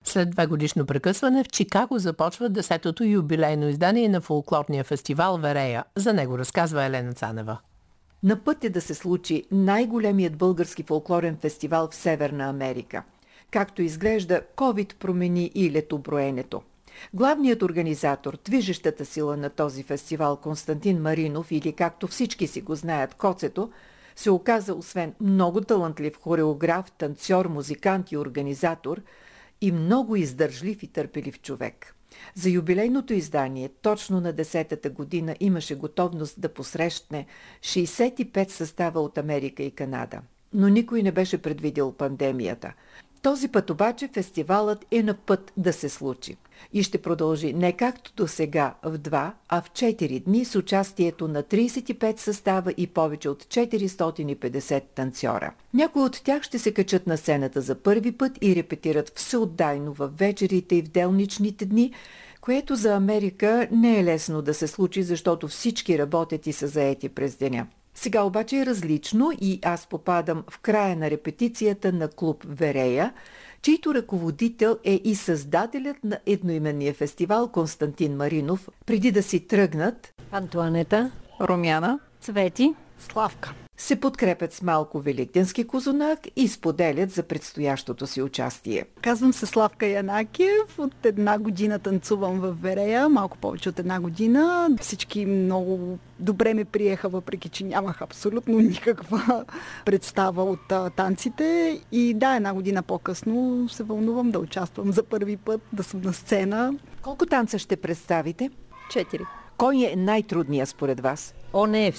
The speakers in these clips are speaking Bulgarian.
След 2-годишно прекъсване в Чикаго започва 10-то юбилейно издание на фолклорния фестивал Верея. За него разказва Елена Цанева. На път е да се случи най-големият български фолклорен фестивал в Северна Америка. Както изглежда, COVID промени и летоброенето. Главният организатор, движещата сила на този фестивал Константин Маринов, или както всички си го знаят Коцето, се оказа освен много талантлив хореограф, танцор, музикант и организатор и много издържлив и търпелив човек. За юбилейното издание, точно на 10-та година, имаше готовност да посрещне 65 състава от Америка и Канада. Но никой не беше предвидил пандемията. Този път обаче фестивалът е на път да се случи. И ще продължи не както до сега в 2, а в 4 дни с участието на 35 състава и повече от 450 танцора. Някои от тях ще се качат на сцената за първи път и репетират всеотдайно в вечерите и в делничните дни, което за Америка не е лесно да се случи, защото всички работят и са заети през деня. Сега обаче е различно и аз попадам в края на репетицията на клуб Верея, чийто ръководител е и създателят на едноименния фестивал Константин Маринов, преди да си тръгнат Антоанета, Румяна, Цвети, Славка. Се подкрепят с малко великденски козунак и споделят за предстоящото си участие. Казвам се Славка Янакиев. От 1 година танцувам в Верея, малко повече от 1 година. Всички много добре ме приеха, въпреки че нямах абсолютно никаква представа от танците. И да, 1 година по-късно се вълнувам да участвам за първи път, да съм на сцена. Колко танца ще представите? 4. Кой е най-трудният според вас? Не,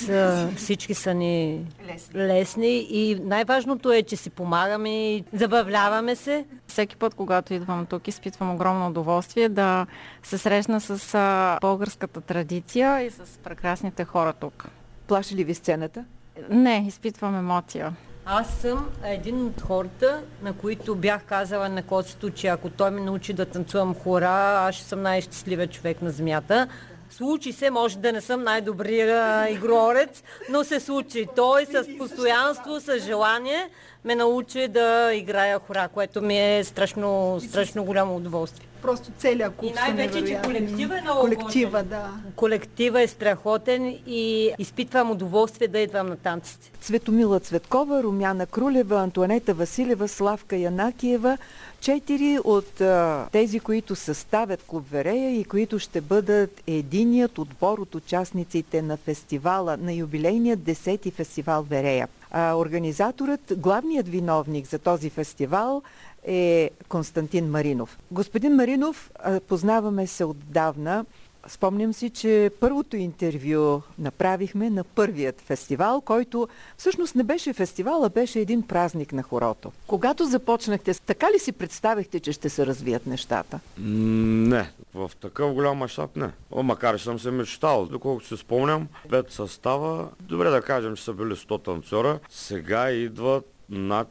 всички са ни лесни и най-важното е, че си помагаме и забавляваме се. Всеки път, когато идвам тук, изпитвам огромно удоволствие да се срещна с българската традиция и с прекрасните хора тук. Плаши ли ви сцената? Не, изпитвам емоция. Аз съм един от хората, на които бях казала на Коцето, че ако той ме научи да танцувам хора, аз ще съм най-щастливият човек на земята. Случи се, може да не съм най-добрият игрорец, но се случи. Той с постоянство, с желание ме научи да играя хора, което ми е страшно голямо удоволствие. Просто целият клуб са невероятни. И най-вече, че колектива е много Колектива, да. Колектива е страхотен и изпитвам удоволствие да идвам на танците. Цветомила Цветкова, Румяна Крулева, Антоанета Василева, Славка Янакиева. 4 от тези, които съставят клуб Верея и които ще бъдат единият отбор от участниците на фестивала, на юбилейният 10-ти фестивал Верея. Организаторът, главният виновник за този фестивал е Константин Маринов. Господин Маринов, познаваме се отдавна. Спомням си, че първото интервю направихме на първият фестивал, който всъщност не беше фестивал, а беше един празник на хорото. Когато започнахте, така ли си представихте, че ще се развият нещата? Не, в такъв голям мащаб не. Макар че съм се мечтал. Доколкото си спомням, 5 състава, добре да кажем, че са били 100 танцора, сега идват над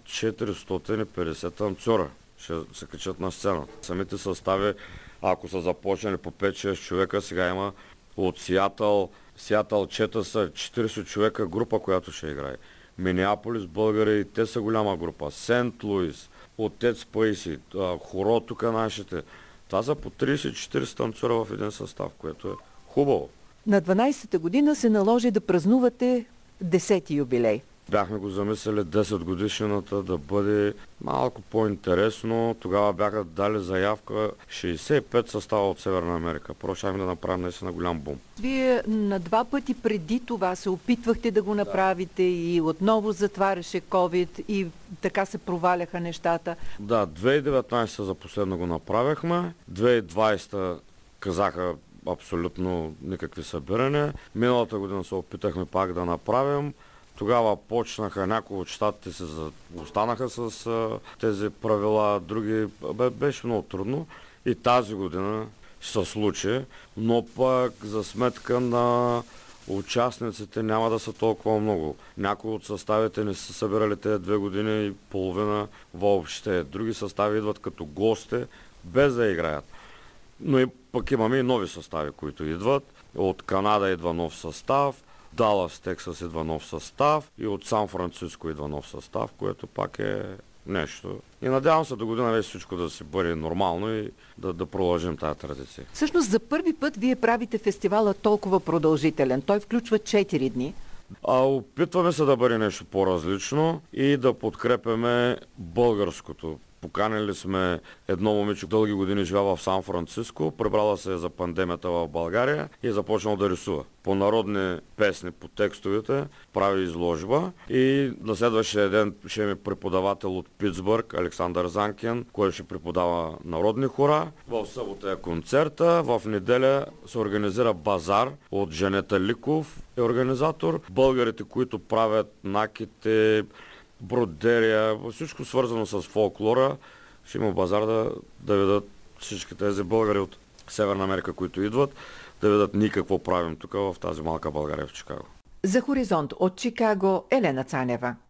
450 танцора. Ще се качат на сцената. Самите състави, ако са започнали по 5-6 човека, сега има от Сиатъл чета са 40 човека група, която ще играе. Минеаполис, българи, те са голяма група. Сент Луис, Отец Паиси, хоро тук нашите. Това са по 30-40 танцора в един състав, което е хубаво. На 12-та година се наложи да празнувате 10-ти юбилей. Бяхме го замислили 10 годишнината да бъде малко по-интересно. Тогава бяха дали заявка 65 състава от Северна Америка. Просто да направим наистина голям бум. Вие на 2 пъти преди това се опитвахте да го направите и отново затваряше COVID и така се проваляха нещата. Да, 2019 за последно го направихме. 2020 казаха абсолютно никакви събирания. Миналата година се опитахме пак да направим. Тогава почнаха някои от щатите се останаха с тези правила, други беше много трудно и тази година ще се случи, но пък за сметка на участниците няма да са толкова много. Някои от съставите не са събирали тези 2 години и половина въобще. Други състави идват като гости, без да играят. Но и пък имаме и нови състави, които идват. От Канада идва нов състав, Далас, Тексас идва нов състав и от Сан Франциско идва нов състав, което пак е нещо. И надявам се до година вече всичко да си бъде нормално и да продължим тази традиция. Всъщност за първи път вие правите фестивала толкова продължителен. Той включва 4 дни. Опитваме се да бъде нещо по-различно и да подкрепяме българското. Поканили сме едно момиче, дълги години живява в Сан-Франциско, прибрала се за пандемията в България и е започнал да рисува. По народни песни, по текстовете, прави изложба и на следващия ден ще има преподавател от Питсбърг, Александър Занкин, който ще преподава народни хора. В събота е концерта, в неделя се организира базар от Женета Ликов, е организатор. Българите, които правят наките, бродерия, всичко свързано с фолклора, ще има базар да видят всички тези българи от Северна Америка, които идват, да видят ние какво правим тук в тази малка България в Чикаго. За Хоризонт от Чикаго Елена Цанева.